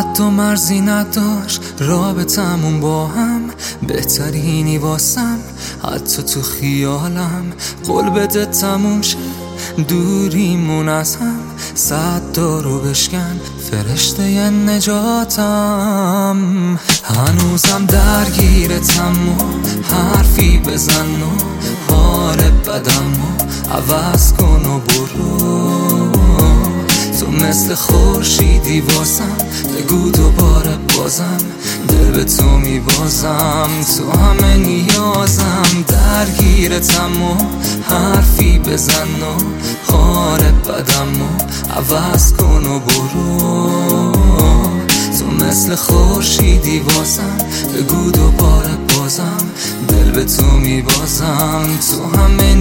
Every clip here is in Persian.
حتی مرزی نداشت رابطمون با هم، بهترینی واسم حتی تو خیالم. قول بده تموم شه دوریمون از هم، 100 رو بشکن فرشته نجاتم. هنوزم درگیرتم و حرفی بزن و حال بدم و عوض کن و برو. تو مثل خورشیدی واسم، بگو دوباره بازم، دل به تو میبازم. تو همه نیازم، درگیرتم و حرفی بزن و حال بدم و عوض کن و برو. تو مثل خورشیدی واسم، بگو دوباره بازم، دل به تو میبازم. تو همه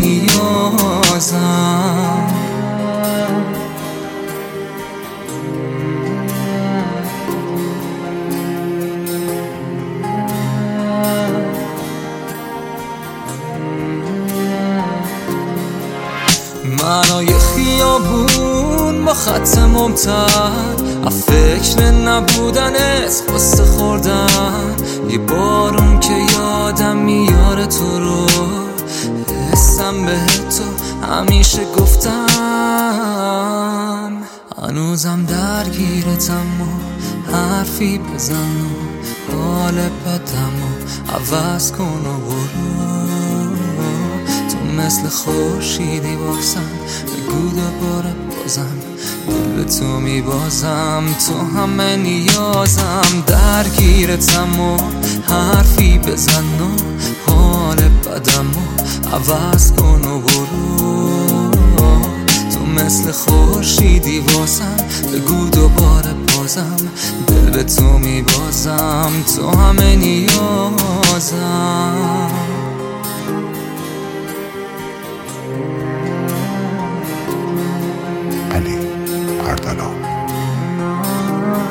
نیازم. معنای خیابون با خط ممتد، فکر نبودنت واسه خوردن، یه بارون که یادم میاره تو رو، حسم به تو همیشه گفتم. هنوزم درگیرتم و حرفی بزن و حال بدم و عوض کن و برو. مثل خورشیدی واسم، بگو دوباره بازم، دل به تو میبازم. تو همه نیازم، درگیرتم و حرفی بزن و حال بدم و عوض کن و برو. تو مثل خورشیدی واسم، بگو دوباره بازم، دل به تو میبازم. تو همه نیازم. علی اردلان.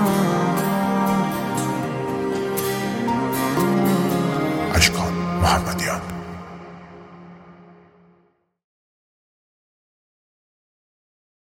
اشکان محمد.